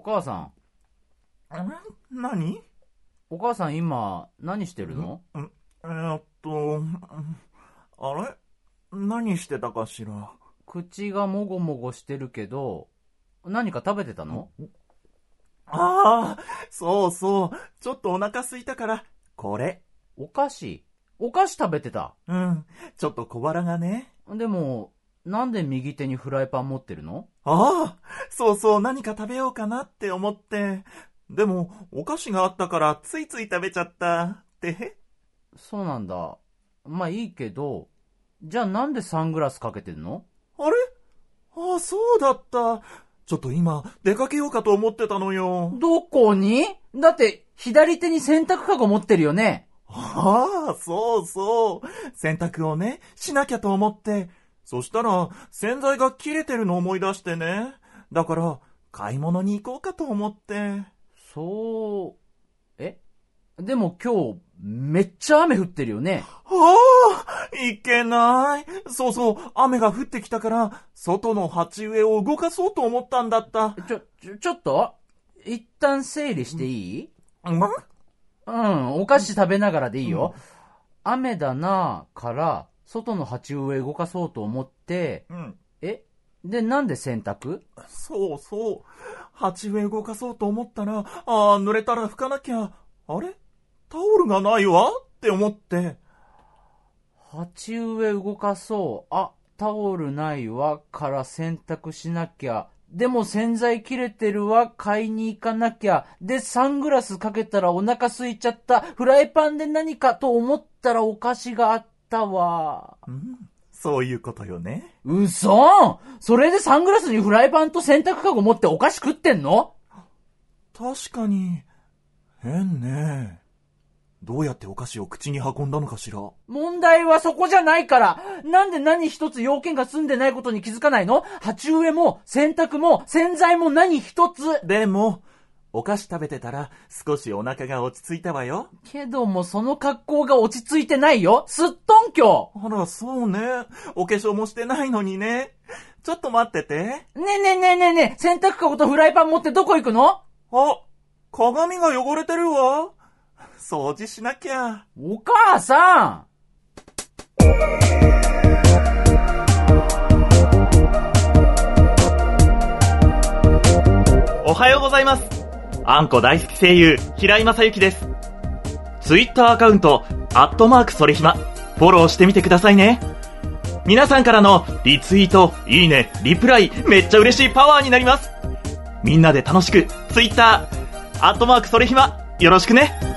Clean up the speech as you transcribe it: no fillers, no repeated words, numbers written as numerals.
母さん。 何？ お母さん今、何してるの？ あれ？何してたかしら。 口がもごもごしてるけど、何か食べてたの？ そうそう。ちょっとお腹空いたから、これ。 お菓子食べてた？ ちょっと小腹がね。 でも、なんで右手にフライパン持ってるの？ そうそう、何か食べようかなって思って。でも、お菓子があったからついつい食べちゃった。って。 そうなんだ。まあいいけど、じゃあなんでサングラスかけてんの？ あれ？そうだった。ちょっと今、出かけようかと思ってたのよ。 どこに？だって、左手に洗濯かご持ってるよね。 そうそう。洗濯をね、しなきゃと思って。そしたら、洗剤が切れてるのを思い出してね。だから、買い物に行こうかと思って。 でも今日、めっちゃ雨降ってるよね。 いけない。そうそう、雨が降ってきたから、外の鉢植えを動かそうと思ったんだった。 ちょっと一旦整理していい？お菓子食べながらでいいよ。雨だなぁから外の鉢植え動かそうと思って、でなんで洗濯？ そうそう。鉢植え動かそうと思ったら、濡れたら拭かなきゃ。あれ？タオルがないわって思って。 鉢植え動かそう。タオルないわから洗濯しなきゃ。でも洗剤切れてるわ、買いに行かなきゃ。で、サングラスかけたらお腹空いちゃった。フライパンで何かと思ったらお菓子があったわ。 そういうことよね。 嘘！それでサングラスにフライパンと洗濯かご持ってお菓子食ってんの？ 確かに、変ね。どうやってお菓子を口に運んだのかしら。 問題はそこじゃないから。なんで何一つ要件が済んでないことに気づかないの？鉢植えも洗濯も洗剤も何一つ。 でも、お菓子食べてたら少しお腹が落ち着いたわよ。 けどもその格好が落ち着いてないよ。すっとんきょ。 そうね。お化粧もしてないのにね。ちょっと待ってて。 ねえ、洗濯かごとフライパン持ってどこ行くの？ 鏡が汚れてるわ。掃除しなきゃ。 お母さん！ おはようございます。あんこ大好き声優、平井正幸です。ツイッターアカウント、それひま、フォローしてみてくださいね。皆さんからのリツイート、いいね、リプライ、めっちゃ嬉しいパワーになります。みんなで楽しく、ツイッター、それひま、よろしくね。